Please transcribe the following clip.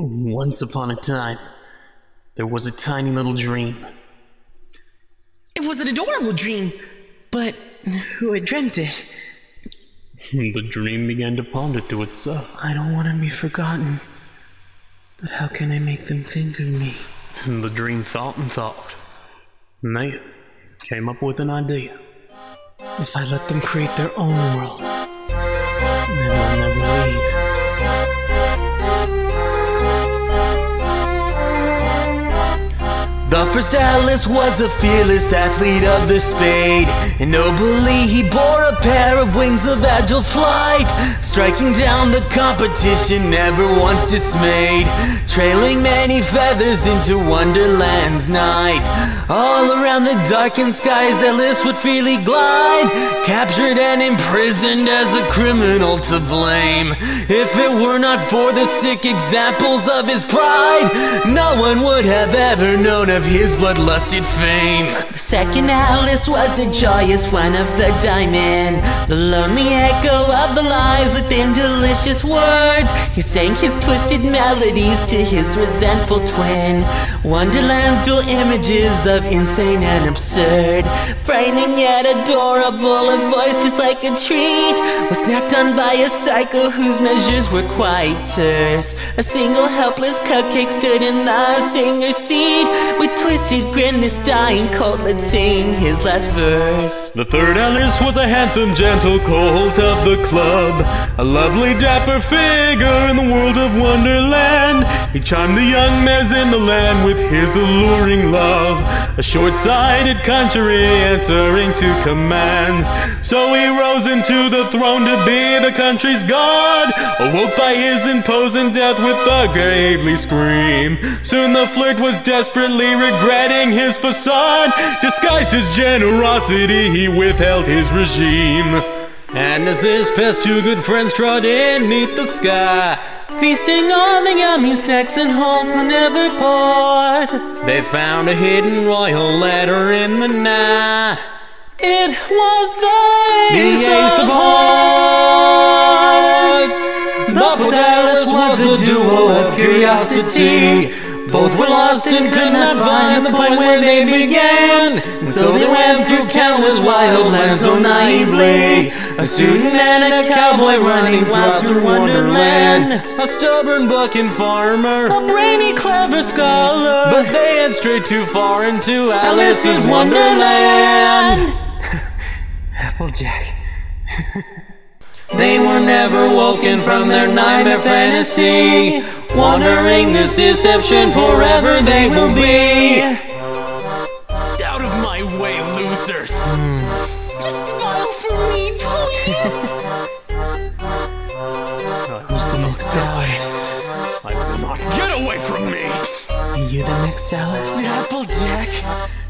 Once upon a time, there was a tiny little dream. It was an adorable dream, but who had dreamt it? The dream began to ponder to itself. I don't want to be forgotten, but how can I make them think of me? The dream thought and thought, and they came up with an idea. If I let them create their own world, Then they'll never leave. The first Alice was a fearless athlete of the spade, and nobly he bore a pair of wings of agile flight, striking down the competition, never once dismayed, trailing many feathers into Wonderland's night. All around the darkened skies Alice would freely glide, captured and imprisoned as a criminal to blame. If it were not for the sick examples of his pride, no one would have ever known of his bloodlusted fame. The second Alice was a joyous one of the diamond, the lonely echo of the lies within delicious words. He sang his twisted melodies to his resentful twin, Wonderland's dual images of insane and absurd, frightening yet adorable, a voice just like a treat, was snapped on by a psycho whose measures were quite terse. A single helpless cupcake stood in the singer's seat, with twisted grin, this dying colt, let's sing his last verse. The third Alice was a handsome, gentle colt of the club, a lovely, dapper figure in the world of Wonderland. He charmed the young mares in the land with his alluring love, a short-sighted country answering to commands. So he rose into the throne to be the country's god, awoke by his imposing death with a gravely scream. Soon the flirt was desperately regretting his facade, disguised his generosity, he withheld his regime. And as this past, two good friends trod in 'neath the sky, Feasting on the yummy snacks and hope that never poured, they found a hidden royal letter in the night. it was the Ace of Hearts. The fourth Alice was a duo of curiosity. Both were lost and could not find the point where they began, and so they went through countless wild lands so naively. A student and a cowboy running wild through Wonderland, a stubborn bucking farmer, a brainy, clever scholar, but they had strayed too far into Alice's Wonderland. Applejack. They were never woken from their nightmare fantasy, wandering this deception forever they will be. Out of my way, losers! just smile for me, please. Who's the next Alice? I will not get away from me! Are you the next Alice? Applejack!